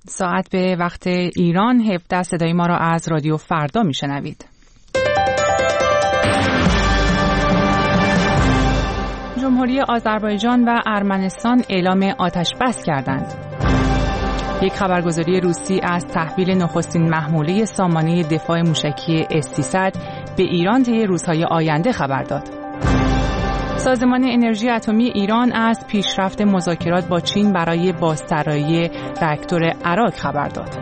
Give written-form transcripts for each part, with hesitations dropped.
ساعت به وقت ایران 17 صدای ما را از رادیو فردا میشنوید. جمهوری آذربایجان و ارمنستان اعلام آتش بس کردند. یک خبرگزاری روسی از تحویل نخستین محموله سامانه دفاع موشکی S-300 به ایران طی روزهای آینده خبر داد. سازمان انرژی اتمی ایران از پیشرفت مذاکرات با چین برای بازطراحی راکتور اراک خبر داد.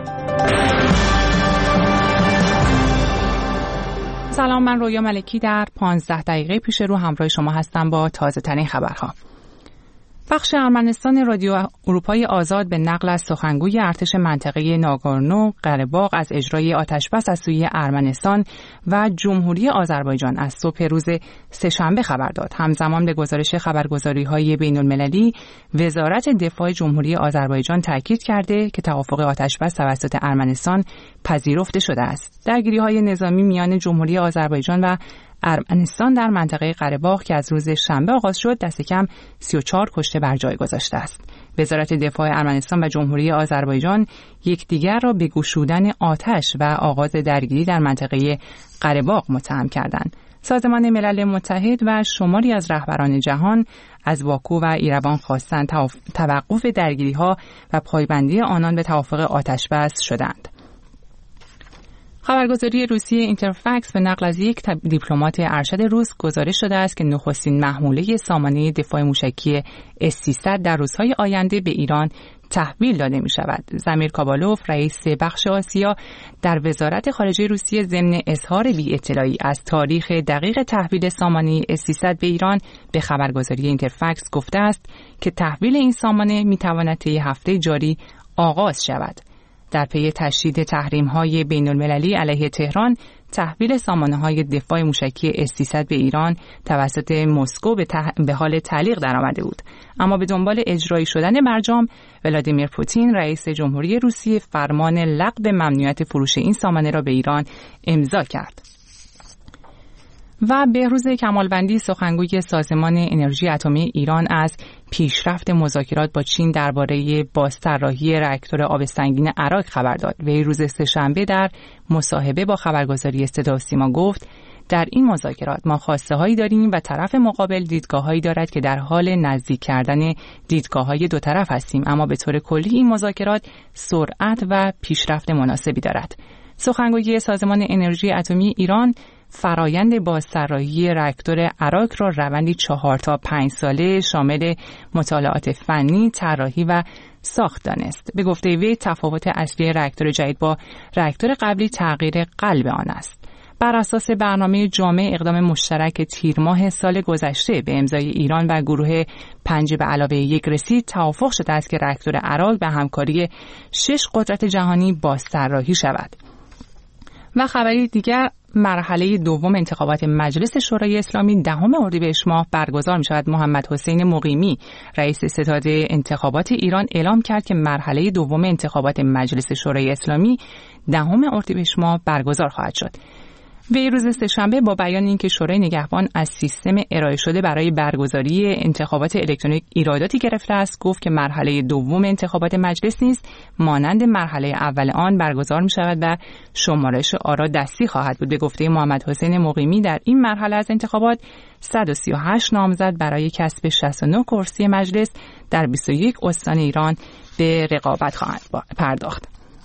سلام، من رویا ملکی در 15 دقیقه پیش رو همراه شما هستم با تازه ترین خبرها. بخش ارمنستان رادیو اروپای آزاد به نقل از سخنگوی ارتش منطقه ناگورنو قره‌باغ از اجرای آتش‌بس از سوی ارمنستان و جمهوری آذربایجان از صبح روز سه‌شنبه خبر داد. همزمان به گزارش خبرگزاری‌های بین‌المللی وزارت دفاع جمهوری آذربایجان تاکید کرده که توافق آتش‌بس توسط ارمنستان پذیرفته شده است. درگیری‌های نظامی میان جمهوری آذربایجان و ارمنستان در منطقه قره‌باغ که از روز شنبه آغاز شد دست کم 34 کشته بر جای گذاشته است. وزارت دفاع ارمنستان و جمهوری آذربایجان یکدیگر را به گشودن آتش و آغاز درگیری در منطقه قره‌باغ متهم کردند. سازمان ملل متحد و شماری از رهبران جهان از باکو و ایروان خواستند توقف درگیری‌ها و پایبندی آنان به توافق آتش‌بس شدند. خبرگزاری روسی اینترفکس به نقل از یک دیپلمات ارشد روس گزارش داده است که نخستین محموله سامانه دفاع موشکی S-300 در روزهای آینده به ایران تحویل داده می شود. زمیر کابالوف، رئیس بخش آسیا در وزارت خارجه روسیه، ضمن اظهار بی اطلاعی از تاریخ دقیق تحویل سامانه S-300 به ایران به خبرگزاری اینترفکس گفته است که تحویل این سامانه می تواند طی هفته جاری آغاز شود. در پی تشدید تحریم‌های بین‌المللی علیه تهران، تحویل سامانه‌های دفاع موشکی S-300 به ایران توسط مسکو به حال تعلیق درآمده بود. اما به دنبال اجرایی شدن برجام، ولادیمیر پوتین رئیس جمهوری روسیه فرمان لغو ممنوعیت فروش این سامانه را به ایران امضا کرد. و بهروز کمالوندی، سخنگوی سازمان انرژی اتمی ایران، از پیشرفت مذاکرات با چین درباره بازطراحی راکتور آب سنگین اراک خبر داد. وی روز سه‌شنبه در مصاحبه با خبرگزاری صدا و سیما گفت: در این مذاکرات ما خواسته‌هایی داریم و طرف مقابل دیدگاه‌هایی دارد که در حال نزدیک کردن دیدگاه‌های دو طرف هستیم، اما به طور کلی این مذاکرات سرعت و پیشرفت مناسبی دارد. سخنگوی سازمان انرژی اتمی ایران فرایند بازطراحی راکتور اراک را روندی 4 تا 5 ساله شامل مطالعات فنی، طراحی و ساخت دانست. به گفته وی تفاوت اصلی راکتور جدید با راکتور قبلی تغییر قلب آن است. بر اساس برنامه جامع اقدام مشترک تیر ماه سال گذشته به امضای ایران و گروه 5+1 رسید، توافق شده است که راکتور اراک به همکاری 6 قدرت جهانی بازطراحی شود. و خبری دیگر، مرحله دوم انتخابات مجلس شورای اسلامی 10 اردیبهشت ماه برگزار می شود. محمد حسین مقیمی، رئیس ستاد انتخابات ایران، اعلام کرد که مرحله دوم انتخابات مجلس شورای اسلامی 10 اردیبهشت ماه برگزار خواهد شد. وی روز سه‌شنبه با بیان اینکه شورای نگهبان از سیستم ارائه شده برای برگزاری انتخابات الکترونیک ایراداتی گرفته است، گفت که مرحله دوم انتخابات مجلس نیز مانند مرحله اول آن برگزار می شود و شمارش آرا دستی خواهد بود. به گفته محمد حسین مقیمی، در این مرحله از انتخابات 138 نامزد برای کسب 69 کرسی مجلس در 21 استان ایران به رقابت خواهند پرداخت.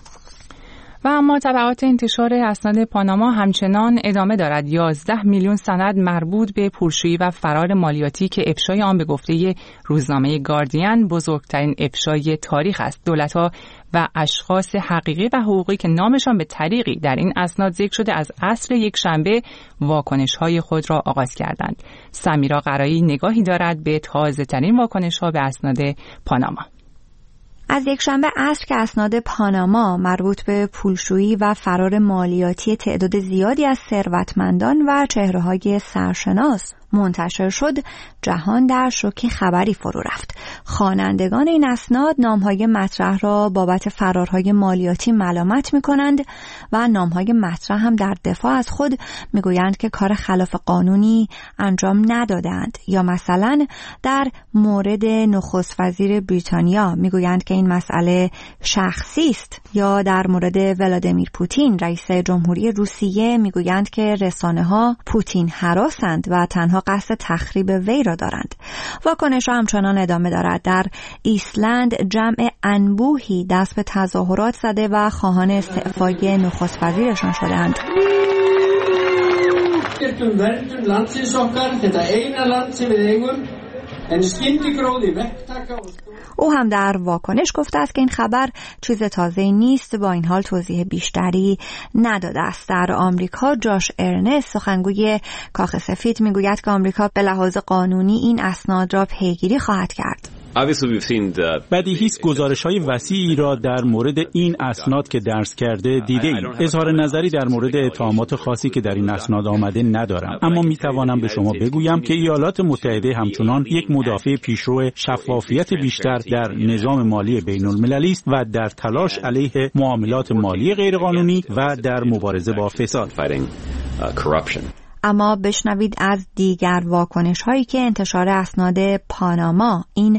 و اما تبعات انتشار اسناد پاناما همچنان ادامه دارد. 11 میلیون سند مربوط به پولشویی و فرار مالیاتی که افشای آن به گفته روزنامه گاردین بزرگترین افشای تاریخ است. دولت‌ها و اشخاص حقیقی و حقوقی که نامشان به طریقی در این اسناد ذکر شده از عصر یک شنبه واکنش‌های خود را آغاز کردند. سمیرا قرایی نگاهی دارد به تازه‌ترین واکنش‌ها به اسناد پاناما. از یکشنبه عصر که اسناد پاناما مربوط به پولشویی و فرار مالیاتی تعداد زیادی از ثروتمندان و چهره‌های سرشناس منتشر شد، جهان در شوک خبری فرو رفت. خوانندگان این اسناد نامهای مطرح را بابت فرارهای مالیاتی ملامت می‌کنند و نامهای مطرح هم در دفاع از خود می‌گویند که کار خلاف قانونی انجام ندادند، یا مثلا در مورد نخست وزیر بریتانیا می‌گویند که این مسئله شخصی است، یا در مورد ولادیمیر پوتین رئیس جمهوری روسیه می‌گویند که رسانه‌ها پوتین هراسند و تنها قصد تخریب وی را دارند. واکنش همچنان ادامه دارد. در ایسلند جمع انبوهی دست به تظاهرات زده و خواهان استعفای نخست وزیرشان شدند. او هم در واکنش گفته است که این خبر چیز تازه‌ای نیست، با این حال توضیح بیشتری نداده است. در آمریکا جاش ارنست سخنگوی کاخ سفید میگوید که آمریکا به لحاظ قانونی این اسناد را پیگیری خواهد کرد. بدیهی است گزارش‌های وسیعی را در مورد این اسناد که درس کرده دیده‌ایم. اظهار نظری در مورد اتهامات خاصی که در این اسناد آمده ندارم، اما می‌توانم به شما بگویم که ایالات متحده همچنان یک مدافع پیشرو شفافیت بیشتر در نظام مالی بین‌المللی است و در تلاش علیه معاملات مالی غیرقانونی و در مبارزه با فساد. اما بشنوید از دیگر واکنش هایی که انتشار اسناد پاناما، این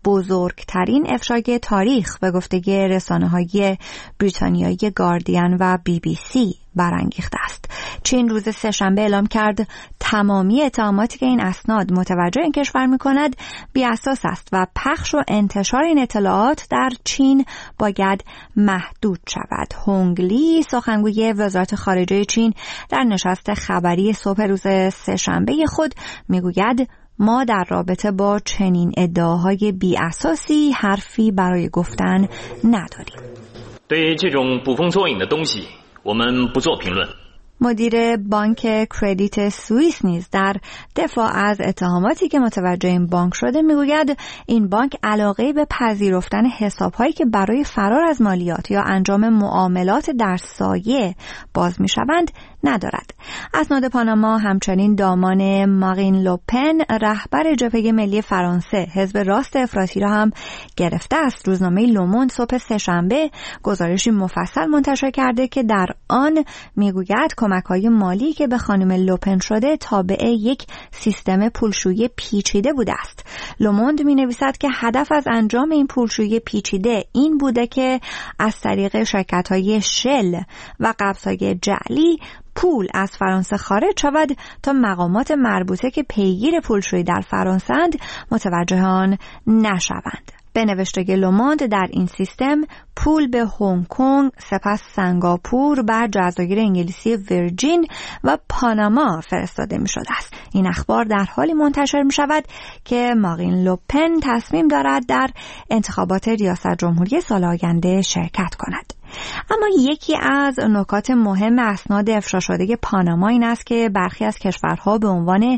بزرگترین افشای تاریخ، به گفته رسانه‌های بریتانیایی گاردین و BBC برانگیخته است. چین روز سه‌شنبه اعلام کرد تمامی اتهاماتی که این اسناد متوجه این کشور می‌کند بی‌اساس است و پخش و انتشار این اطلاعات در چین باید محدود شود. هونگ لی، سخنگوی وزارت خارجه چین، در نشست خبری صبح روز سه‌شنبه خود می‌گوید ما در رابطه با چنین ادعاهای بی‌اساسی حرفی برای گفتن نداریم. 对于这种捕风捉影的东西，我们不做评论。 مدیر بانک کردیت سوئیس نیز در دفاع از اتهاماتی که متوجه این بانک شده میگوید این بانک علاقه به پذیرفتن حساب‌هایی که برای فرار از مالیات یا انجام معاملات در سایه باز میشوند ندارد. اسناد پاناما همچنین دامان مارین لوپن، رهبر جبهه ملی فرانسه، حزب راست افراطی را هم گرفته است. روزنامه لوموند صبح سه‌شنبه گزارشی مفصل منتشر کرده که در آن میگوید کمک‌های مالی که به خانم لوپن شده تابع یک سیستم پولشویی پیچیده بوده است. لوموند می‌نویسد که هدف از انجام این پولشویی پیچیده این بوده که از طریق شرکت‌های شل و قبض‌های جعلی پول از فرانسه خارج شود تا مقامات مربوطه که پیگیر پولشویی در فرانسه اند متوجه آن نشوند. به نوشته لوموند در این سیستم پول به هنگ کنگ، سپس سنگاپور و جزایر انگلیسی ویرجین و پاناما فرستاده می شده است. این اخبار در حالی منتشر می شود که مارین لوپن تصمیم دارد در انتخابات ریاست جمهوری سال آینده شرکت کند. اما یکی از نکات مهم اسناد افشا شده پاناما این است که برخی از کشورها به عنوان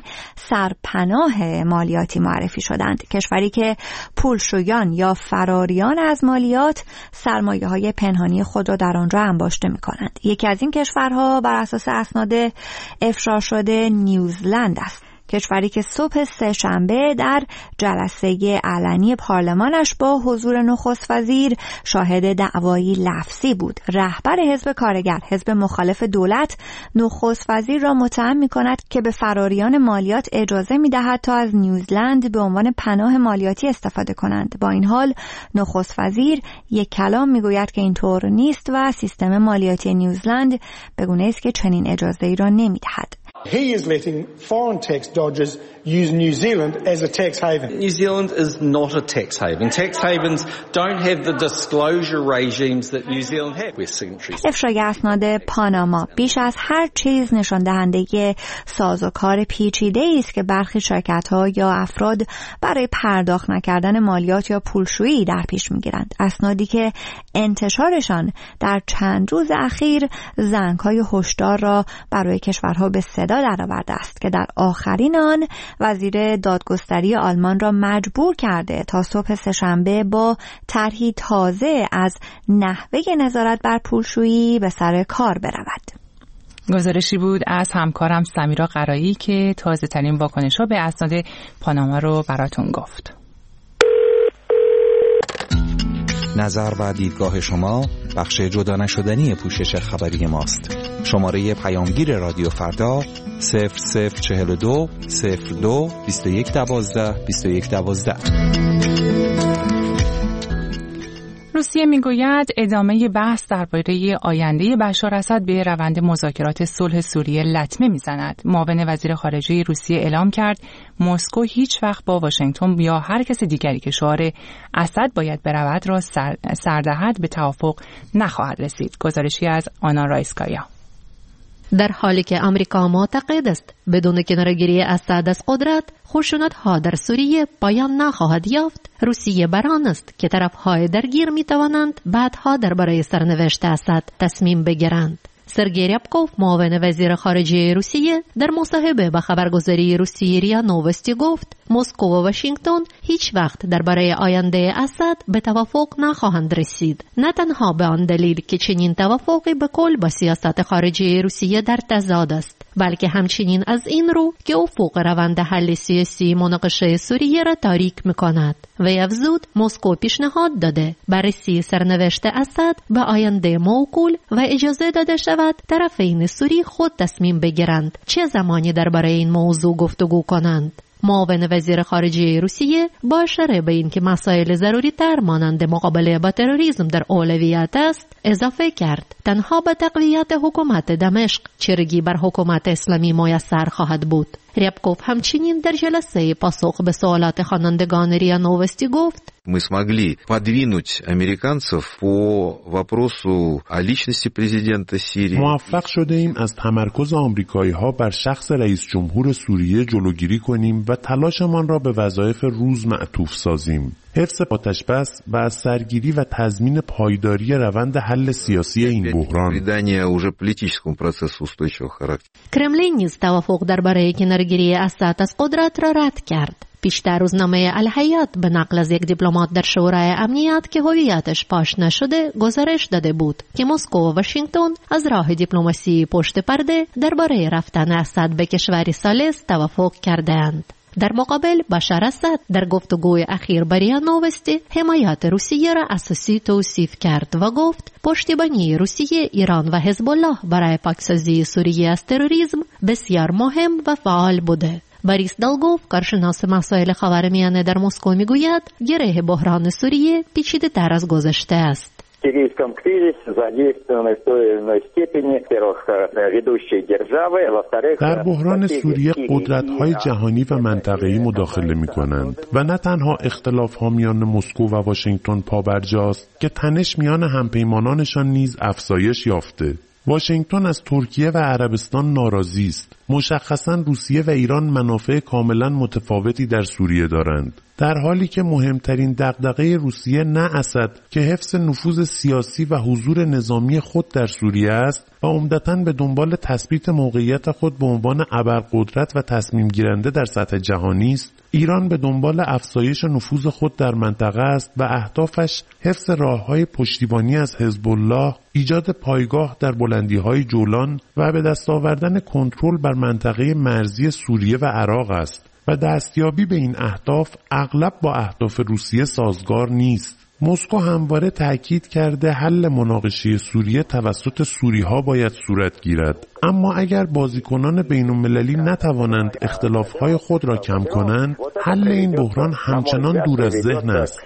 سرپناه مالیاتی معرفی شدند. کشوری که پولشویان یا فراریان از مالیات سرمایه‌های پنهانی خود را در آنجا انباشته می‌کنند. یکی از این کشورها بر اساس اسناد افشا شده نیوزلند است. کشوری که صبح سه‌شنبه در جلسه علنی پارلمانش با حضور نخست وزیر شاهد دعوایی لفظی بود. رهبر حزب کارگر، حزب مخالف دولت، نخست وزیر را متهم می‌کند که به فراریان مالیات اجازه می‌دهد تا از نیوزلند به عنوان پناه مالیاتی استفاده کنند. با این حال نخست وزیر یک کلام می‌گوید که اینطور نیست و سیستم مالیاتی نیوزلند به گونه‌ای است که چنین اجازه‌ای را نمی‌دهد. He is letting foreign tax dodgers use New Zealand as a tax haven. New Zealand is not a tax haven. Tax havens don't have the disclosure regimes that New Zealand have with signatories. افشای اسناد پاناما بیش از هر چیز نشان دهنده سازوکار پیچیده‌ای است که برخی شرکت‌ها یا افراد برای پرداخت نکردن مالیات یا پولشویی در پیش می‌گیرند. اسنادی که انتشارشان در چند روز اخیر زنگ‌های هشدار را برای کشورها به صدا درآورده است که در آخرین آن وزیر دادگستری آلمان را مجبور کرده تا صبح سه‌شنبه با طرحی تازه از نحوه نظارت بر پولشویی به سر کار برود. گزارشی بود از همکارم سمیرا قرایی که تازه ترین واکنش‌ها به اسناد پاناما رو براتون گفت. نظر و دیدگاه شما بخش جدا نشدنی پوشش خبری ماست. شماره پیامگیر رادیو فردا 0042 02 2112 2112. روسیه میگوید ادامه بحث درباره آینده بشار اسد به روند مذاکرات صلح سوریه لطمه میزند. معاون وزیر خارجه روسیه اعلام کرد مسکو هیچ وقت با واشنگتن یا هر کس دیگری که شعار اسد باید برود را سردهد به توافق نخواهد رسید. گزارشی از آنا رایسکایا. در حالی که آمریکا معتقد است بدون کناره‌گیری اسد از قدرت خشونت‌ها در سوریه پایان نخواهد یافت، روسیه بر آن است که طرف‌های درگیر می‌توانند بعدها درباره سرنوشت اسد تصمیم بگیرند. سرگئی ریابکوف معاون وزیر خارجه روسیه در مصاحبه با خبرگزاری روسی ریا نووستی گفت مسکو و واشنگتن هیچ وقت درباره آینده اسد به توافق نخواهند رسید، نه تنها به آن دلیل که چنین توافقی به کل با سیاست خارجی روسیه در تضاد است، بلکه همچنین از این رو که افق روند حل سیاسی مناقشه سوریه را تاریک می‌کند. وی افزود مسکو پیشنهاد داده بررسی سرنوشت اسد به آینده موکول و اجازه داده شود طرفین سوری خود تصمیم بگیرند چه زمانی درباره این موضوع گفتگو کنند. معاون وزیر خارجه روسیه با اشاره به اینکه مسائل ضروری تر مانند مقابله با تروریسم در اولویت است اضافه کرد تنها با تقویت حکومت دمشق چرگی بر حکومت اسلامی میسر خواهد بود. ریابکوف همچنین در جلسه پاسخ به سوالات خوانندگان ریا نووستی گفت Мы смогли подвинуть американцев по вопросу о личности президента Сирии. موفق شده ایم از تمرکز آمریکایی‌ها بر شخص رئیس جمهور سوریه جلوگیری کنیم و تلاشمان را به وظایف روز معطوف سازیم. حفظ آتش‌بس و از سرگیری و تضمین پایداری روند حل سیاسی این بحران. کرملین نیز توافق درباره کناره‌گیری اسد از قدرت را رد کرد. پیشتر روزنامه الحیات به نقل از یک دیپلمات در شورای امنیت که هویتش پاش نشده گزارش داده بود که مسکو و واشنگتن از راه دیپلماسی پشت پرده درباره رفتن اسد به کشوری ثالث توافق کردند. در مقابل بشار اسد در گفتگوی اخیر با ریا نووستی حمایت روسیه را اساسی توصیف کرد و گفت پشتیبانی روسیه، ایران و حزب الله برای پاکسازی سوریه از تروریسم بسیار مهم و فعال بوده. باریس دالگوف کارشناس مسائل خاورمیانه در مسکو میگوید گره بحران سوریه پیچیده تر از گذشته است. در بحران سوریه قدرت‌های جهانی و منطقه‌ای مداخله می‌کنند و نه تنها اختلاف‌ها میان مسکو و واشنگتن پابرجاست که تنش میان همپیمانانشان نیز افزایش یافته. واشنگتن از ترکیه و عربستان ناراضی است. مشخصاً روسیه و ایران منافع کاملاً متفاوتی در سوریه دارند. در حالی که مهمترین دغدغه روسیه نه اسد که حفظ نفوذ سیاسی و حضور نظامی خود در سوریه است و عمدتاً به دنبال تثبیت موقعیت خود به عنوان ابرقدرت و تصمیم گیرنده در سطح جهانی است، ایران به دنبال افزایش نفوذ خود در منطقه است و اهدافش حفظ راه‌های پشتیبانی از حزب الله، ایجاد پایگاه در بلندی‌های جولان و به دست آوردن کنترل بر منطقه مرزی سوریه و عراق است و دستیابی به این اهداف اغلب با اهداف روسیه سازگار نیست. مسکو همواره تأکید کرده حل مناقشه سوریه توسط سوری‌ها باید صورت گیرد، اما اگر بازیکنان بین‌المللی نتوانند اختلاف‌های خود را کم کنند، حل این بحران همچنان دور از ذهن است.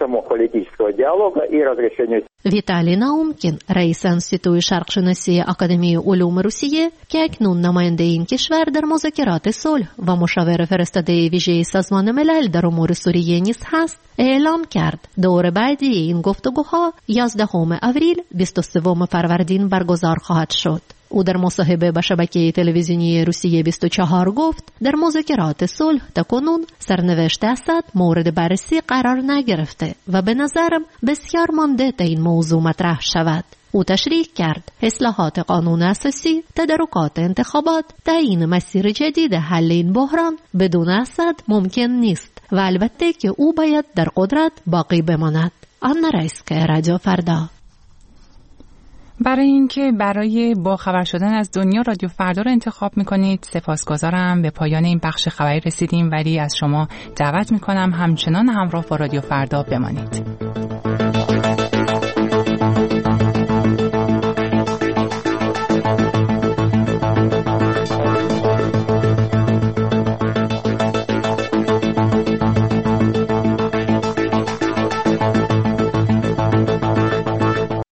ویتالی ناومکین رئیس انستیتوی شرقشناسی آکادمی علوم روسیه که اکنون نماینده این کشور در مذاکرات صلح و مشاور فرستاده ویژه سازمان ملل در امور سوریه نیز هست، اعلام کرد دور بعدی این گفتگوها 11 آوریل 23 فروردین برگزار خواهد شد. او در مصاحبه با شبکه تلویزیونی روسیه 24 گفت در مذاکرات صلح تاکنون سرنوشت اسد مورد بررسی قرار نگرفته و به نظرم بسیار مانده تا این موضوع مطرح شود. او تشریح کرد اصلاحات قانون اساسی، تدارکات انتخابات، تعیین مسیر جدید حل این بحران بدون اسد ممکن نیست و البته که او باید در قدرت باقی بماند. آنا رایسکایا، رادیو فردا. برای اینکه برای با خبر شدن از دنیا رادیو فردا رو انتخاب میکنید سپاسگزارم. به پایان این بخش خبری رسیدیم، ولی از شما دعوت میکنم همچنان همراه با رادیو فردا بمانید.